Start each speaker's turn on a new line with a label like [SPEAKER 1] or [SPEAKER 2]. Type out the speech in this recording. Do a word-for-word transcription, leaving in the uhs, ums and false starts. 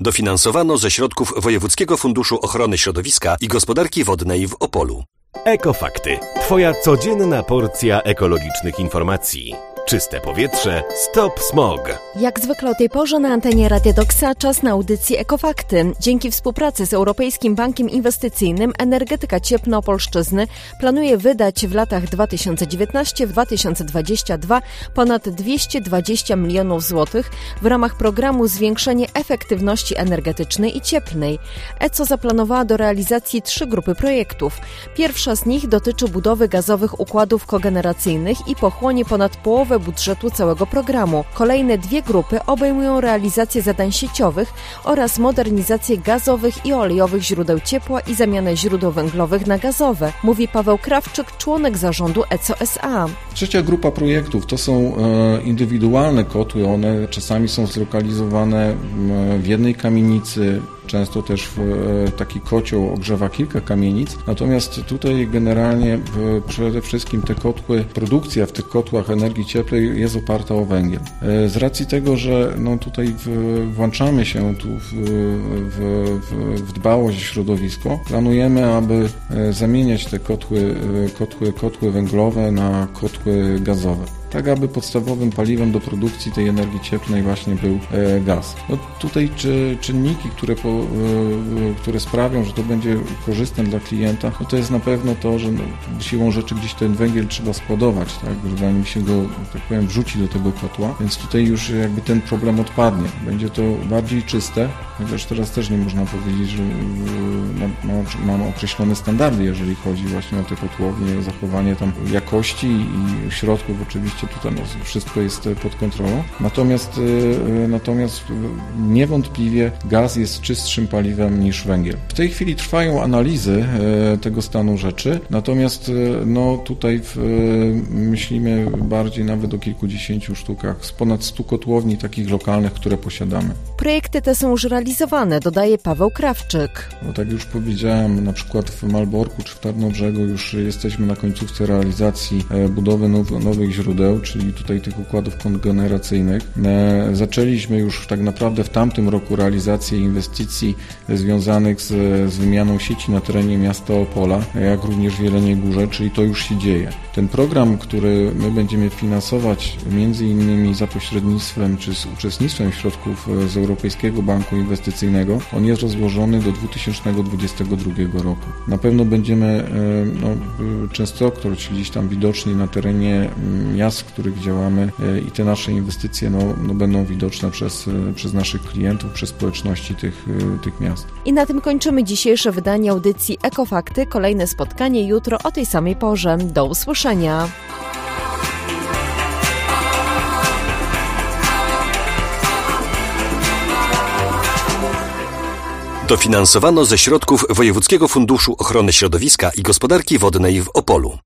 [SPEAKER 1] Dofinansowano ze środków Wojewódzkiego Funduszu Ochrony Środowiska i Gospodarki Wodnej w Opolu.
[SPEAKER 2] Ekofakty. Twoja codzienna porcja ekologicznych informacji. Czyste powietrze, stop smog.
[SPEAKER 3] Jak zwykle o tej porze na antenie Radia Doksa czas na audycję Ekofakty. Dzięki współpracy z Europejskim Bankiem Inwestycyjnym Energetyka Cieplna Opolszczyzny planuje wydać w latach dwa tysiące dziewiętnasty do dwa tysiące dwudziestego drugiego ponad dwieście dwadzieścia milionów złotych w ramach programu Zwiększenie Efektywności Energetycznej i Cieplnej. E C O zaplanowała do realizacji trzy grupy projektów. Pierwsza z nich dotyczy budowy gazowych układów kogeneracyjnych i pochłonie ponad połowę budżetu całego programu. Kolejne dwie grupy obejmują realizację zadań sieciowych oraz modernizację gazowych i olejowych źródeł ciepła i zamianę źródeł węglowych na gazowe, mówi Paweł Krawczyk, członek zarządu E C O S A.
[SPEAKER 4] Trzecia grupa projektów to są e, indywidualne kotły. One czasami są zlokalizowane w jednej kamienicy. Często też w taki kocioł ogrzewa kilka kamienic. Natomiast tutaj generalnie w, przede wszystkim te kotły, produkcja w tych kotłach energii cieplnej jest oparta o węgiel. Z racji tego, że no tutaj w, włączamy się tu w, w, w, w dbałość o środowisko, planujemy, aby zamieniać te kotły, kotły, kotły węglowe na kotły gazowe. Tak, aby podstawowym paliwem do produkcji tej energii cieplnej właśnie był e, gaz. No tutaj czy, czynniki, które, po, e, które sprawią, że to będzie korzystne dla klienta, no to jest na pewno to, że no, siłą rzeczy gdzieś ten węgiel trzeba składować, tak, zanim się go, tak powiem, wrzuci do tego kotła, więc tutaj już jakby ten problem odpadnie. Będzie to bardziej czyste, chociaż teraz też nie można powiedzieć, że mamy ma, ma określone standardy, jeżeli chodzi właśnie o te kotłownie, zachowanie tam jakości i środków oczywiście. Tutaj no, wszystko jest pod kontrolą. Natomiast, y, natomiast niewątpliwie gaz jest czystszym paliwem niż węgiel. W tej chwili trwają analizy y, tego stanu rzeczy, natomiast y, no, tutaj w, y, myślimy bardziej nawet o kilkudziesięciu sztukach z ponad stu kotłowni takich lokalnych, które posiadamy.
[SPEAKER 3] Projekty te są już realizowane, dodaje Paweł Krawczyk.
[SPEAKER 4] No, tak już powiedziałem, na przykład w Malborku czy w Tarnobrzegu już jesteśmy na końcówce realizacji e, budowy now, nowych źródeł, czyli tutaj tych układów kogeneracyjnych. E, zaczęliśmy już tak naprawdę w tamtym roku realizację inwestycji związanych z, z wymianą sieci na terenie miasta Opola, jak również w Jeleniej Górze, czyli to już się dzieje. Ten program, który my będziemy finansować między innymi za pośrednictwem czy z uczestnictwem środków z Europejskiego Banku Inwestycyjnego, on jest rozłożony do dwa tysiące dwudziestego drugiego roku. Na pewno będziemy no, częstokroć gdzieś tam widoczni na terenie miast, w których działamy i te nasze inwestycje no, no będą widoczne przez, przez naszych klientów, przez społeczności tych, tych miast.
[SPEAKER 3] I na tym kończymy dzisiejsze wydanie audycji Ekofakty. Kolejne spotkanie jutro o tej samej porze. Do usłyszenia.
[SPEAKER 1] Dofinansowano ze środków Wojewódzkiego Funduszu Ochrony Środowiska i Gospodarki Wodnej w Opolu.